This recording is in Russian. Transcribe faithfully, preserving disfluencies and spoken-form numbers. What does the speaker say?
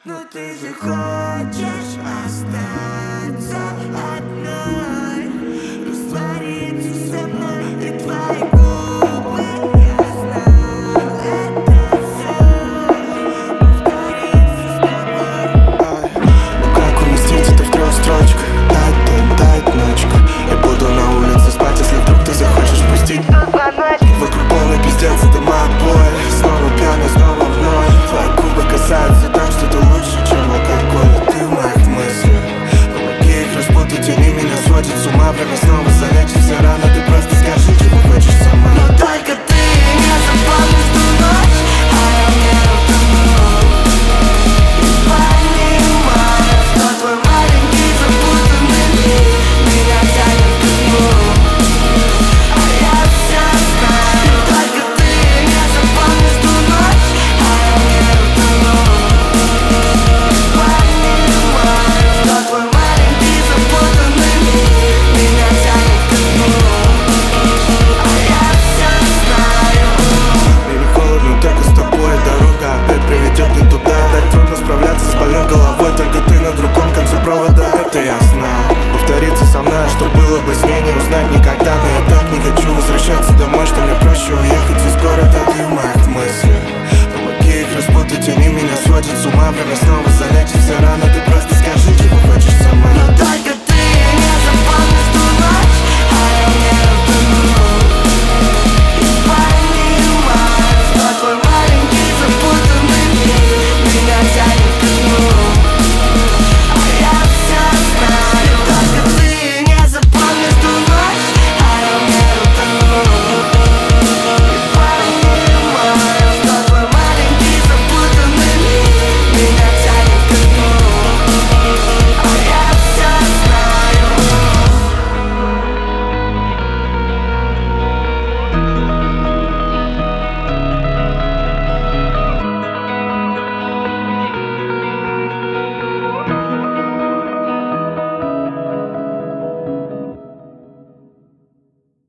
Но ты же хочешь остаться одной, раствориться со мной и твои губы. Я знал, это все повторится с тобой. Ай, ну как уместить это в трех строчках? Дать, дать, дать, ночка. Я буду на улице спать, если вдруг ты захочешь пустить. Вокруг полный пиздец, это моя боль. Снова пьяный, снова вновь. Твои губы касаются так, что ты лучше, чем алкоголь. Ты в моих мыслях, помоги их распутать, они меня сводят с ума. Время снова залечится рано, ты просто скажи, чего хочешь сама. Но только ты не запомнишь ту ночь, а я не утону. Не понимаю, что твой маленький запутанный мир меня тянет к дну. А я все знаю. Только ты не запомнишь ту ночь, а я не утону. Не понимаю, что твой маленький запутанный мир меня тянет к дну. А я все знаю. Мне не холодно, только с тобой дорога опять приведет не туда. Так трудно справляться с больной головой, только ты на другом конце провода. Это я знал, повторится со мной, что было бы с ней не узнать никогда. Но я так не хочу возвращаться домой, что мне проще уехать из города. Ты в моих мыслях, помоги их распутать, они меня сводят с ума. Время снова